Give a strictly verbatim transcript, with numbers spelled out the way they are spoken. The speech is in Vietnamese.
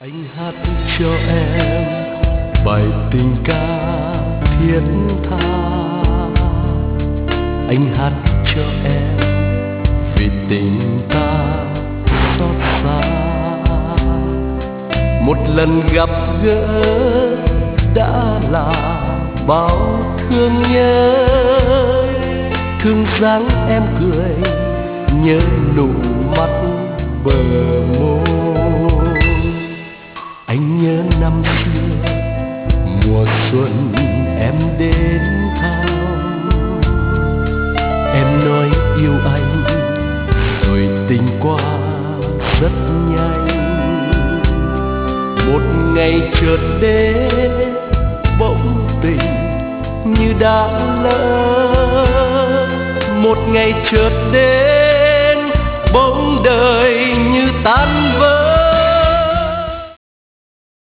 Anh hát cho em bài tình ca thiết tha. Anh hát cho em vì tình ta xót xa. Một lần gặp gỡ đã là bao thương nhớ. Thương dáng em cười, nhớ nụ mắt bờ môi. Anh nhớ năm xưa mùa xuân em đến thăm. Em nói yêu anh rồi tình qua rất nhanh. Một ngày chợt đến bỗng tình như đã lỡ. Một ngày chợt đến bỗng đời như tan vỡ.